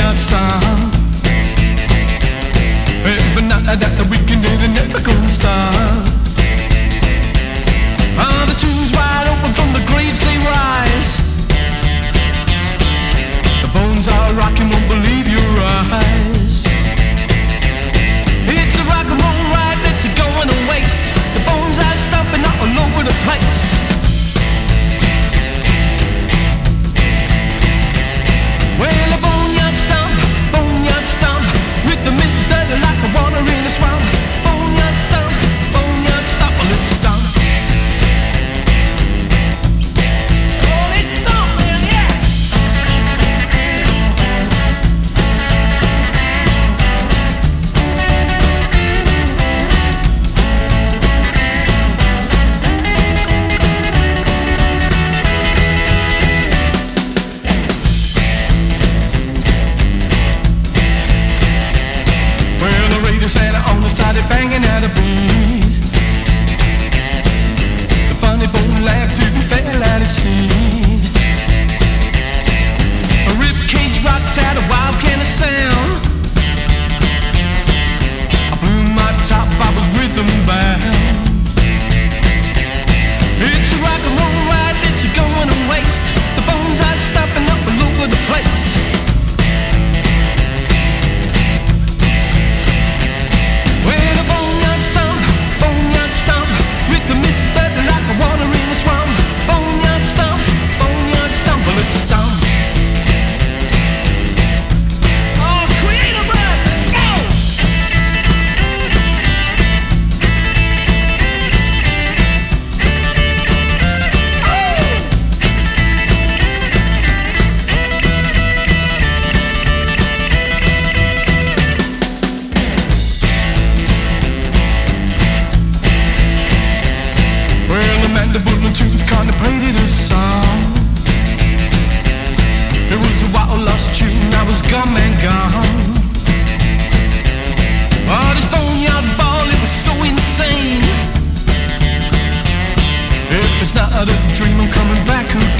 boneyard style. Every night that the weekend it never gonna stop. The tune's wide open from the graves they rise. The bones are rocking, won't believe your eyes. It's a rock and roll ride that's going to waste. The bones are stomping all over the place. Well, a boneyard stomp, rhythm is dirty like the water in the swamp. Boneyard stomp, let's stomp. Oh, let's stomp, man, yeah. Well, the radio said I only started banging at a beat. The funny bone laughed till he fell out of seat. A ribcage rocked out a wild kind of sound. I blew my top, I was rhythm bound. It's a rock and roll ride that's going to waste. The bones are stopping up all over the place. Well, a boneyard stomp, rhythm is dirty like the water in the swamp. Boneyard stomp, let's stomp. Oh, creative rap, go! Well, the mandible and tooth contemplated a song. It was a wild lost tune, I was gone and gone. Oh, this boneyard ball, it was so insane. If it's not a dream, I'm coming back again.